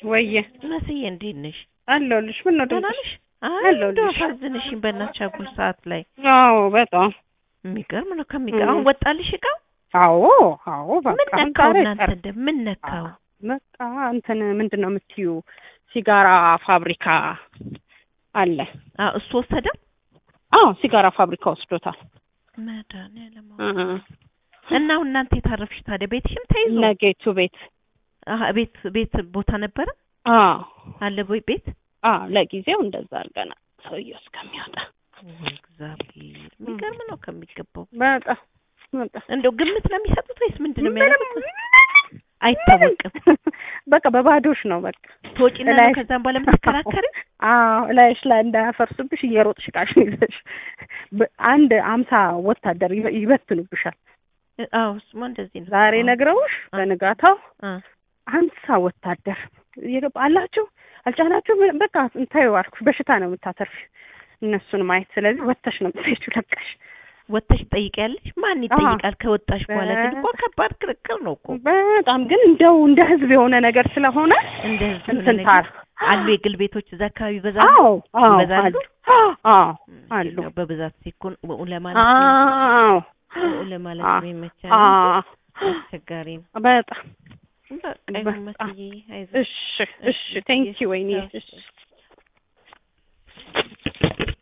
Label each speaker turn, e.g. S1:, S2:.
S1: ወየ
S2: መስዬ እንዴት ነሽ?
S1: አለሁልሽ። ምን ነው
S2: ደህና ነሽ? አለሁልሽ። አሳዝንሽኝ በእናትሽ አጉል ሰዓት ላይ።
S1: አዎ በጣም
S2: የሚገርም ነው። አሁን ወጣልሽ እቃው?
S1: አዎ በቃ
S2: ምን ነካው እናንተ ምን ነካው?
S1: በቃ እንትን ምንድነው የምትዩ ሲጋራ ፋብሪካ አለ።
S2: እሱ ወሰደው?
S1: ሲጋራ ፋብሪካ ወስዶታል።
S2: መድኃኒዓለም እና እናንተ የታረፍሽ ታዲያ ቤትሽም ተይዞ?
S1: ነገቱ ቤት
S2: ቤት ቦታ ነበረ? አለ ቤት?
S1: ለጊዜው እንደዛ አድርገና ሰውዬው እስከሚወጣ።
S2: እግዚአብሔር የሚገርም ነው ከሚገባው።
S1: በጣም
S2: እንደው ግምት ነው የሚሰጡት ወይስ ምንድነው የሚያደርጉት? አይታወቅም።
S1: በቃ በባዶሽ ነው በቃ
S2: ተወጪና ነው ከዛም በኋላ የምትከራከሪ?
S1: ላይሽ ላይ እንዳያፈርሱብሽ እየሮጥሽ ቃሽን ይዘሽ አንድ 50 ወታደር ይበትኑብሻል።
S2: እሱማ እንደዚህ ነው።
S1: ዛሬ ነግረውሽ በንጋታው 50 ወታደር አላችሁ አልጫናችሁ በቃ እንታዩ አልኩሽ። በሽታ ነው የምታተርፊ እነሱን ማየት። ስለዚህ ወተሽ ነው የምትሄጂው ለቀሽ
S2: ወተሽ ጠይቂያለሽ። ማን ይጠይቃል ከወጣሽ በኋላ? ግን እኮ ከባድ ክርክር ነው እኮ
S1: በጣም። ግን እንደው እንደ ህዝብ የሆነ ነገር ስለሆነ
S2: እንደ ህዝብ ነገር አሉ። የግል ቤቶች እዛ አካባቢ ይበዛሉ።
S1: አሉ
S2: በብዛት ሲኮን ለማለት የሚመቻል አስቸጋሪ ነው
S1: በጣም
S2: በቃ።
S1: እሺ ቴንኪው ወይኔ እሺ